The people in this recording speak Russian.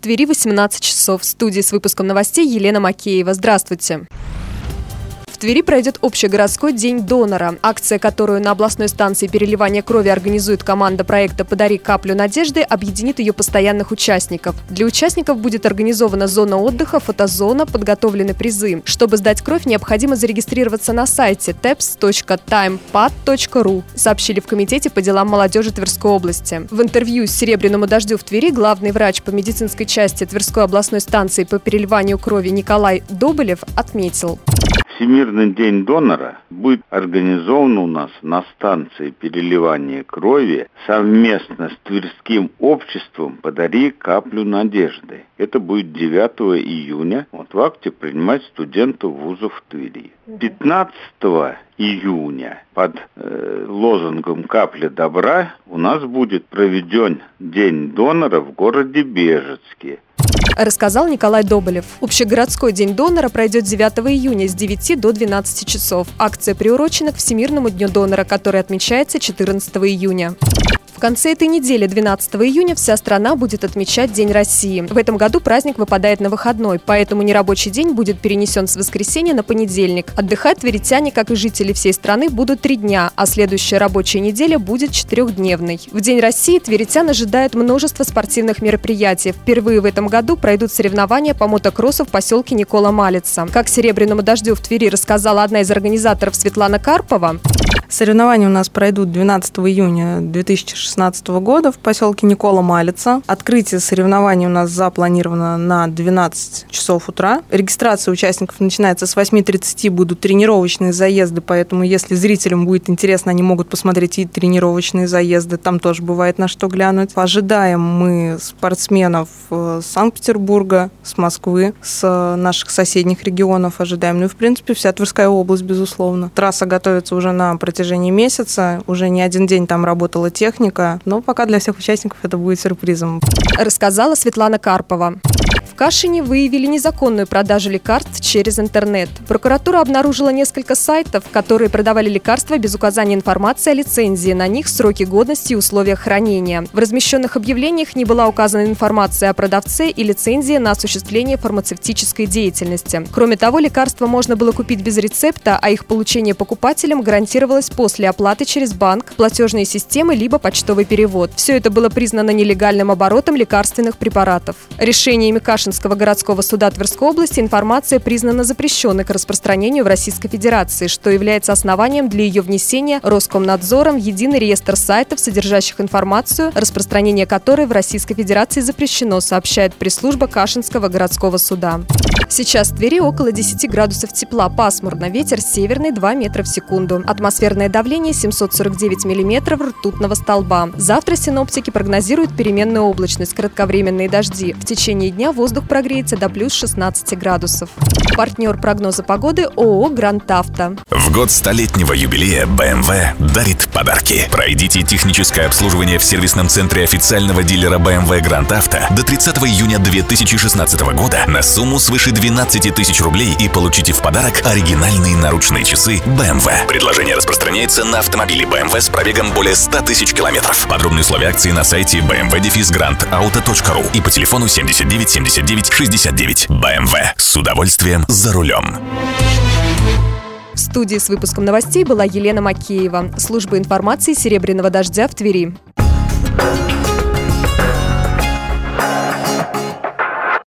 В Твери 18 часов. В студии с выпуском новостей Елена Макеева. Здравствуйте. В Твери пройдет общегородской день донора. Акция, которую на областной станции переливания крови организует команда проекта «Подари каплю надежды», объединит ее постоянных участников. Для участников будет организована зона отдыха, фотозона, подготовлены призы. Чтобы сдать кровь, необходимо зарегистрироваться на сайте teps.timepad.ru, сообщили в Комитете по делам молодежи Тверской области. В интервью «Серебряному дождю» в Твери главный врач по медицинской части Тверской областной станции по переливанию крови Николай Доболев отметил: Всемирный день донора будет организован у нас на станции переливания крови совместно с Тверским обществом «Подари каплю надежды». Это будет 9 июня. В акте принимать студентов вузов в Твери. 15 июня под лозунгом «Капля добра» у нас будет проведен День донора в городе Бежецке. Рассказал Николай Доболев. Общегородской день донора пройдет 9 июня с 9 до 12 часов. Акция приурочена к Всемирному дню донора, который отмечается 14 июня. В конце этой недели, 12 июня, вся страна будет отмечать День России. В этом году праздник выпадает на выходной, поэтому нерабочий день будет перенесен с воскресенья на понедельник. Отдыхать тверитяне, как и жители всей страны, будут 3 дня, а следующая рабочая неделя будет 4-дневной. В День России тверитян ожидает множество спортивных мероприятий. Впервые в этом году пройдут соревнования по мотокроссу в поселке Никола-Малица. Как «Серебряному дождю» в Твери рассказала одна из организаторов Светлана Карпова, соревнования у нас пройдут 12 июня 2016 года в поселке Никола-Малица. Открытие соревнований у нас запланировано на 12 часов утра. Регистрация участников начинается с 8:30, будут тренировочные заезды, поэтому если зрителям будет интересно, они могут посмотреть и тренировочные заезды, там тоже бывает на что глянуть. Ожидаем мы спортсменов с Санкт-Петербурга, с Москвы, с наших соседних регионов ожидаем. Ну и в принципе вся Тверская область, безусловно. Трасса готовится уже на протяжении месяца, уже не один день там работала техника, но пока для всех участников это будет сюрпризом. Рассказала Светлана Карпова. В Кашине выявили незаконную продажу лекарств через интернет. Прокуратура обнаружила несколько сайтов, которые продавали лекарства без указания информации о лицензии на них, сроки годности и условиях хранения. В размещенных объявлениях не была указана информация о продавце и лицензии на осуществление фармацевтической деятельности. Кроме того, лекарства можно было купить без рецепта, а их получение покупателям гарантировалось после оплаты через банк, платежные системы либо почтовый перевод. Все это было признано нелегальным оборотом лекарственных препаратов. Решениями Кашинского городского суда Тверской области информация признана запрещенной к распространению в Российской Федерации, что является основанием для ее внесения Роскомнадзором в единый реестр сайтов, содержащих информацию, распространение которой в Российской Федерации запрещено, сообщает пресс-служба Кашинского городского суда. Сейчас в Твери около 10 градусов тепла, пасмурно, ветер северный 2 метра в секунду. Атмосферное давление 749 миллиметров ртутного столба. Завтра синоптики прогнозируют переменную облачность, кратковременные дожди. В течение дня воздух прогреется до плюс 16 градусов. Партнер прогноза погоды ООО «Гранд Авто». В год 100-летнего юбилея BMW дарит подарки. Пройдите техническое обслуживание в сервисном центре официального дилера BMW «Гранд Авто» до 30 июня 2016 года на сумму свыше 12 тысяч рублей и получите в подарок оригинальные наручные часы BMW. Предложение распространяется на автомобили BMW с пробегом более 100 тысяч километров. Подробные условия акции на сайте bmw-grandauto.ru и по телефону 79 79 69. BMW. С удовольствием за рулем. В студии с выпуском новостей была Елена Макеева. Служба информации «Серебряного дождя» в Твери.